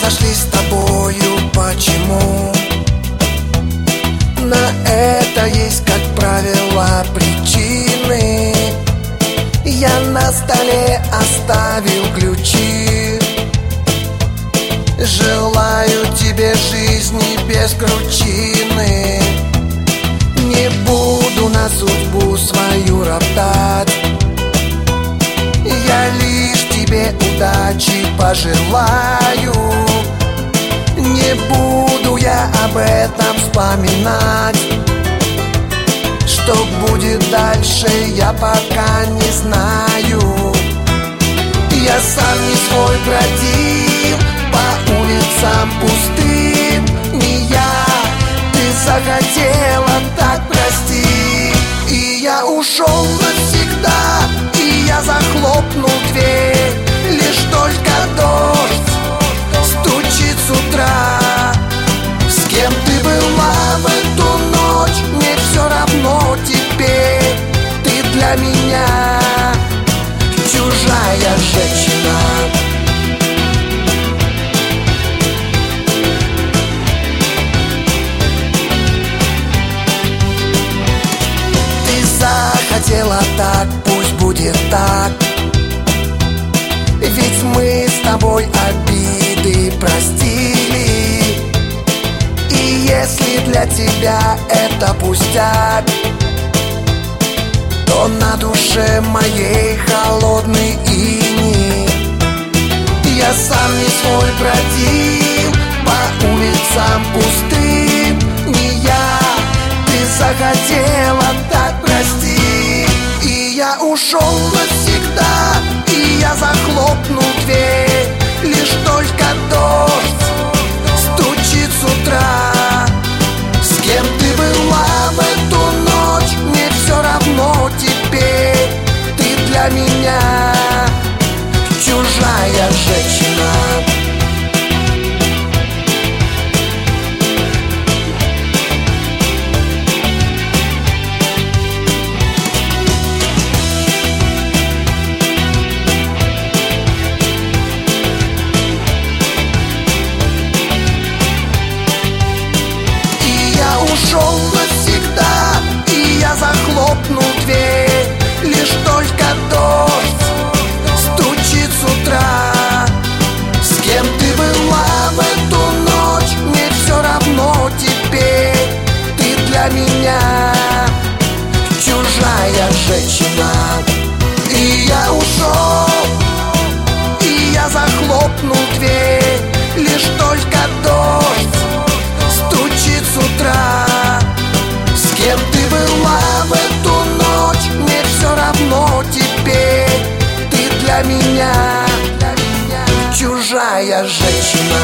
разошлись с тобою, почему? На это есть, как правило, причины. Я на столе оставил ключи. Желаю тебе жизни без кручины. Не буду на судьбу свою роптать. Я лишь тебе удачи пожелаю. Не буду я об этом вспоминать. Что будет дальше, я пока не знаю. Я сам не свой бродил по улицам пустым. Не я, ты захотела, так прости. И я ушел навсегда, и я захлопнул дверь. Лишь только дождь стучит с утра. С кем ты была в эту ночь, мне все равно теперь. Ты для меня чужая женщина. Ты захотела так, пусть будет так. Ведь мы с тобой обиды простили. И если для тебя это пустяк, то на душе моей холодный иней. Я сам не свой бродил по улицам пустым. Не я, ты захотела, так прости. И я ушел навсегда, и я захлопнул дверь. Лишь только дождь стучит с утра. С кем ты была в эту ночь, мне все равно теперь. Ты для меня чужая женщина. Ушел навсегда, и я захлопнул дверь. Лишь только дождь стучит с утра. С кем ты была в эту ночь, мне все равно теперь. Ты для меня чужая женщина. И я ушел, и я захлопнул дверь. Лишь только дождь стучит с утра. С кем ты была в эту ночь, мне все равно теперь. Ты для меня чужая женщина.